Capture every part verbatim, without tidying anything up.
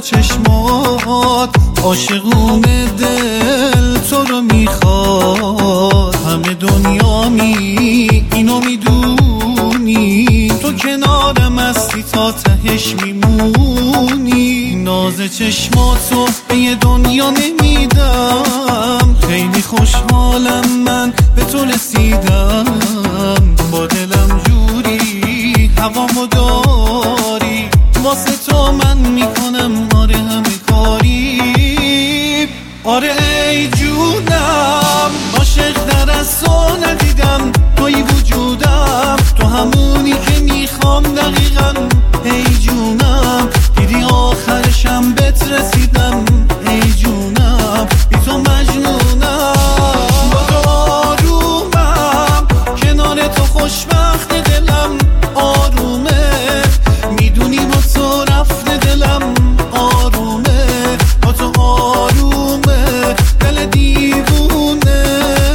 چشمات عاشقونه دل تو رو میخواد. همه دنیا می اینو میدونی، تو کنارم هستی تا تهش میمونی. ناز چشماتو به یه دنیا نمیدم، خیلی خوشحالم من به تو رسیدم. با دلم جوری هوامو داری، واسه تو من میکنم آره همه کاری. آره ای جونم، عاشق در از تو ندیدم، توی وجودم، تو همونی که میخوام دقیقا. ای جونم دیدی آخرشم بهت رسیدم. ای جونم بی تو مجنونم. با تو آرومم، کنار تو خوشبخت دلم آرومه. میدونی با تو رفته دلم آرومه. با تو آرومه دل دیوونه.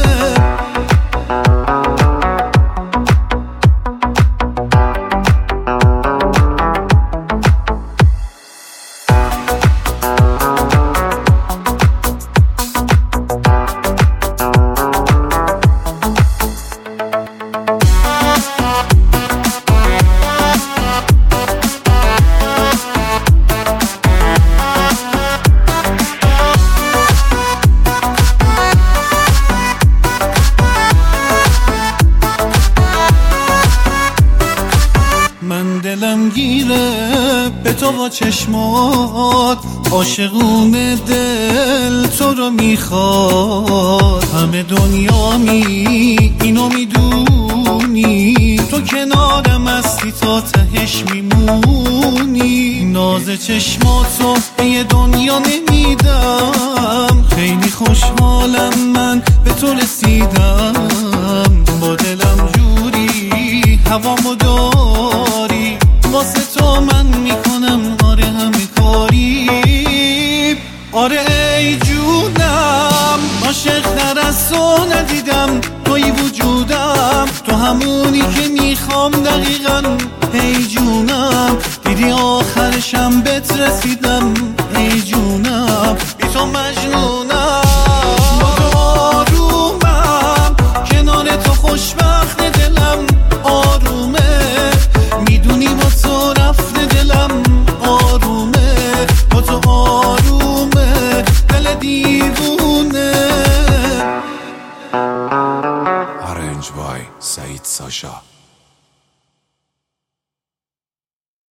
من دلم گیره به تو با چشمات عاشقونه دل تو رو میخواد. همه دنیا می اینو میدونی، تو کنارم هستی تا تهش میمونی. ناز چشماتو به یه دنیا نمیدم، خیلی خوشحالم من به تو رسیدم. با دلم جوری هوامو داری، واسه تو من میکنم آره همه کاری. آره ای جونم، عاشق در از تو ندیدم، توی وجودم، تو همونی که میخوام دقیقا. ای جونم دیدی آخرشم بهت رسیدم. ای جونم بی تو مجنونم. با تو آرومم، کنار تو خوشبخت دلم آرومه. میدونی با تو رفته دلم آرومه. با تو آرومه دل دیوونه. Arrange by Said Sasha.